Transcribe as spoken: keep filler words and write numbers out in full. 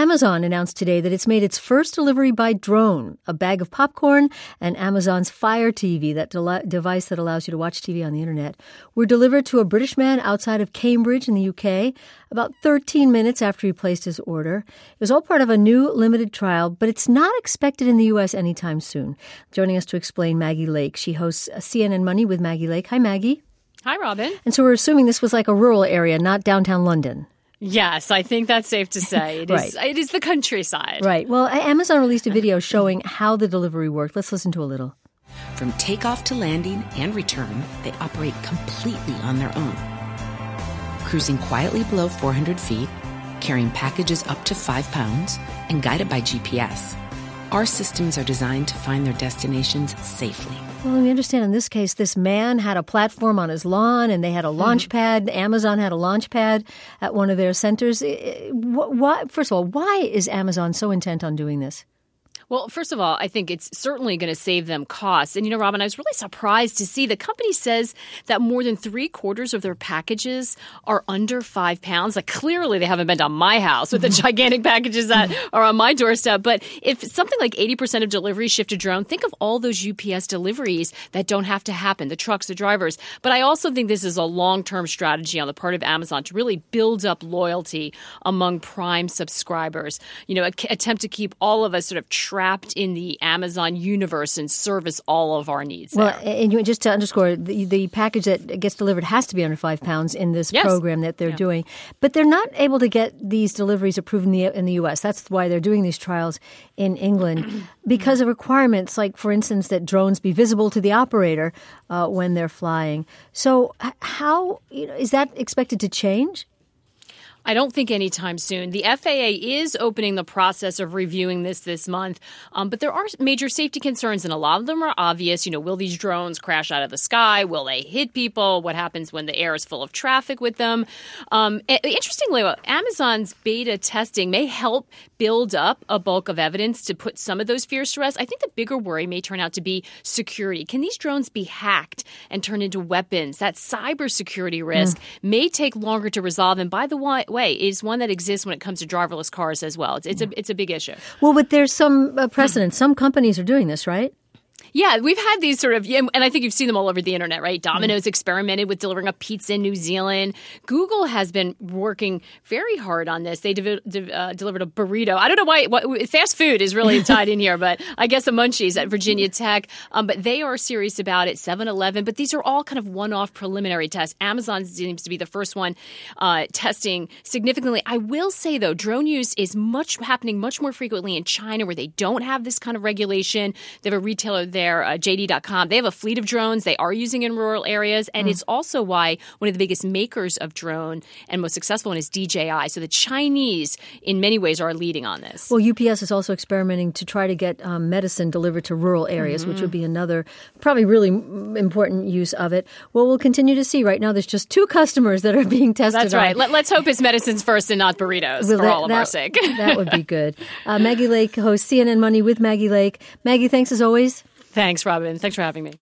Amazon announced today that it's made its first delivery by drone. A bag of popcorn and Amazon's Fire T V, that de- device that allows you to watch T V on the internet, were delivered to a British man outside of Cambridge in the U K about thirteen minutes after he placed his order. It was all part of a new limited trial, but it's not expected in the U S anytime soon. Joining us to explain, Maggie Lake. She hosts C N N Money with Maggie Lake. Hi, Maggie. Hi, Robin. And so we're assuming this was like a rural area, not downtown London. Yes, I think that's safe to say. It, right. is, it is the countryside. Right. Well, Amazon released a video showing how the delivery worked. Let's listen to a little. From takeoff to landing and return, they operate completely on their own. Cruising quietly below four hundred feet, carrying packages up to five pounds, and guided by G P S. Our systems are designed to find their destinations safely. Well, we understand in this case, this man had a platform on his lawn and they had a launch pad. Amazon had a launch pad at one of their centers. Why, first of all, why is Amazon so intent on doing this? Well, first of all, I think it's certainly going to save them costs. And, you know, Robin, I was really surprised to see the company says that more than three quarters of their packages are under five pounds. Like, clearly they haven't been to my house with the gigantic packages that are on my doorstep. But if something like eighty percent of deliveries shift to drone, think of all those U P S deliveries that don't have to happen, the trucks, the drivers. But I also think this is a long-term strategy on the part of Amazon to really build up loyalty among Prime subscribers. You know, a- attempt to keep all of us sort of trapped trapped in the Amazon universe and service all of our needs well, there. And you, just to underscore, the, the package that gets delivered has to be under five pounds in this yes. program that they're yeah. doing. But they're not able to get these deliveries approved in the, in the U S. That's why they're doing these trials in England because of requirements like, for instance, that drones be visible to the operator uh, when they're flying. So how you know, is that expected to change? I don't think anytime soon. The F A A is opening the process of reviewing this this month, um, but there are major safety concerns, and a lot of them are obvious. You know, will these drones crash out of the sky? Will they hit people? What happens when the air is full of traffic with them? Um, interestingly, Amazon's beta testing may help build up a bulk of evidence to put some of those fears to rest. I think the bigger worry may turn out to be security. Can these drones be hacked and turned into weapons? That cybersecurity risk mm. may take longer to resolve, and by the way, way is one that exists when it comes to driverless cars as well. It's, it's a it's a big issue. Well, but there's some uh, precedent. Some companies are doing this, right? Yeah, we've had these sort of, and I think you've seen them all over the internet, right? Domino's mm. experimented with delivering a pizza in New Zealand. Google has been working very hard on this. They de- de- uh, delivered a burrito. I don't know why what, fast food is really tied in here, but I guess the Munchies at Virginia Tech. Um, but they are serious about it. seven eleven. But these are all kind of one-off preliminary tests. Amazon seems to be the first one uh, testing significantly. I will say, though, drone use is much happening much more frequently in China, where they don't have this kind of regulation. They have a retailer there. There, uh, J D dot com. They have a fleet of drones they are using in rural areas, and mm. it's also why one of the biggest makers of drone and most successful one is D J I. So the Chinese, in many ways, are leading on this. Well, U P S is also experimenting to try to get um, medicine delivered to rural areas, mm-hmm. which would be another probably really important use of it. Well, we'll continue to see. Right now, there's just two customers that are being tested. That's right. On. Let, let's hope it's medicines first and not burritos well, for that, all of that, our sake. That would be good. Uh, Maggie Lake hosts C N N Money with Maggie Lake. Maggie, thanks as always. Thanks, Robin. Thanks for having me.